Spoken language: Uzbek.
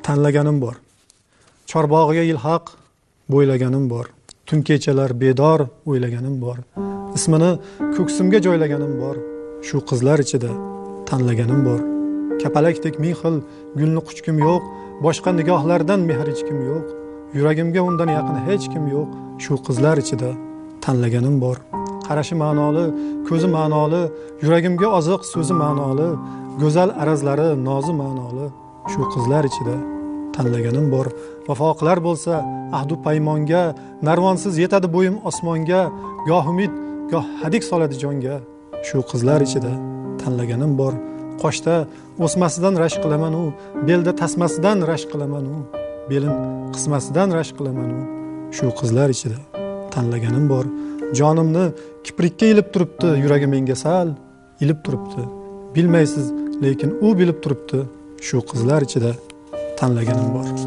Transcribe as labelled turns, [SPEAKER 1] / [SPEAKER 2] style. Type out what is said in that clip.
[SPEAKER 1] tanlaganim bor. Chorbog'iga ilhaq bo'ylaganim bor. Tun kechalar bedor o'ylaganim bor. Ismini ko'ksimga joylaganim bor. Shu qizlar ichida tanlaganim bor. Kapalakdek ming xil gulni quchkim yo'q, boshqa nigohlardan mehr hech kim yo'q. Yuragimga undan yaqin hech kim yo'q. Shu qizlar ichida tanlaganim bor. Qarashi ma'noli, ko'zi ma'noli, yuragimga oziq so'zi ma'noli, go'zal arazlari nozi ma'noli. Shu qizlar ichida tanlaganim bor. Vafo qilar bo'lsa ahdu paymonga, narvonsiz yetadi bo'yim osmonga, goh umid, goh hadik soladi jonga. Shu qizlar ichida tanlaganim bor. Qoshda o'smasidan rashk qilaman u, belda tasmasidan rashk qilaman u, belin qismasidan rashk qilaman u. Shu qizlar ichida tanlaganim bor. Jonimni kiprikka ilib turibdi, yuragi menga sal ilib turibdi. Bilmaysiz, lekin u bilib turibdi. Shu qizlar ichida tanlaganim bor.